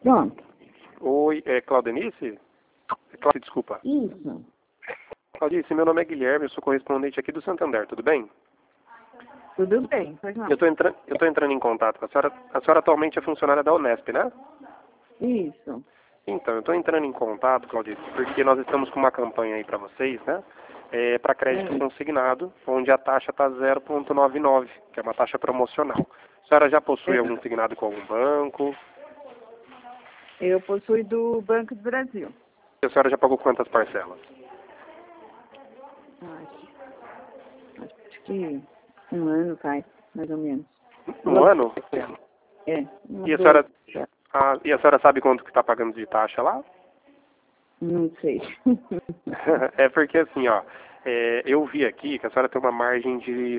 Pronto. Oi, é Claudenice? Desculpa. Isso. Claudice, meu nome é Guilherme, eu sou correspondente aqui do Santander, tudo bem? Tudo bem, pois não. Eu tô entrando em contato com a senhora. A senhora atualmente é funcionária da Unesp, né? Isso. Então, eu estou entrando em contato, Claudice, porque nós estamos com uma campanha aí para vocês, né? Para crédito consignado, onde a taxa está 0,99, que é uma taxa promocional. A senhora já possui algum signado com algum banco? Eu possuo do Banco do Brasil. A senhora já pagou quantas parcelas? Acho que um ano faz, mais ou menos. Um ano? É. E a senhora, e a senhora sabe quanto que está pagando de taxa lá? Não sei. É porque assim, ó, eu vi aqui que a senhora tem uma margem de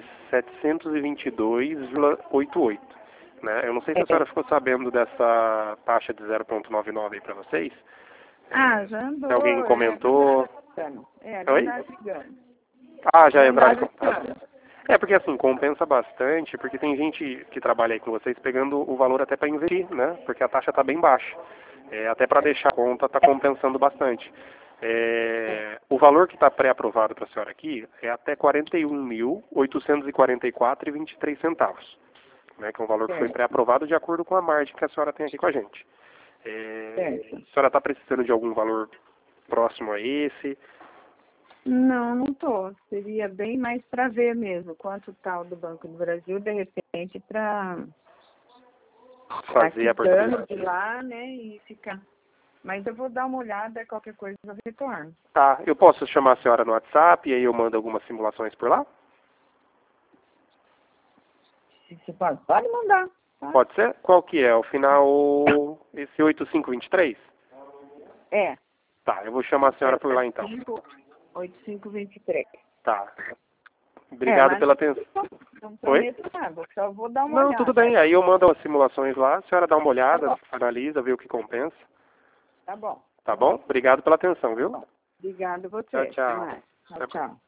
722,88, né? Eu não sei se a senhora ficou sabendo dessa taxa de 0,99 aí para vocês. Já andou. Alguém comentou? Oi? Ligando. Ah, já entraram em contato. É porque assim, compensa bastante, porque tem gente que trabalha aí com vocês pegando o valor até para investir, né? Porque a taxa está bem baixa. Até para deixar a conta está compensando bastante. O valor que está pré-aprovado para a senhora aqui é até R$ 41.844,23 centavos, né? Que é um valor que foi pré-aprovado de acordo com a margem que a senhora tem aqui com a gente. A senhora está precisando de algum valor próximo a esse? Não tô. Seria bem mais para ver mesmo quanto tal do Banco do Brasil, de repente, para Fazer a parceria de lá, né, e ficar. Mas eu vou dar uma olhada, qualquer coisa eu retorno. Tá, eu posso chamar a senhora no WhatsApp e aí eu mando algumas simulações por lá? Você pode mandar. Tá? Pode ser? Qual que é? O final, esse 8523? É. Tá, eu vou chamar a senhora por lá então. 8523. Tá. Obrigado pela atenção. Não prometo nada, só vou dar uma Não, olhada. tudo bem. Aí eu mando as simulações lá, a senhora dá uma olhada, analisa, vê o que compensa. Tá bom. Tá bom? Obrigado pela atenção, viu? Obrigada a você. Tchau, tchau. Até mais. Tchau, tchau.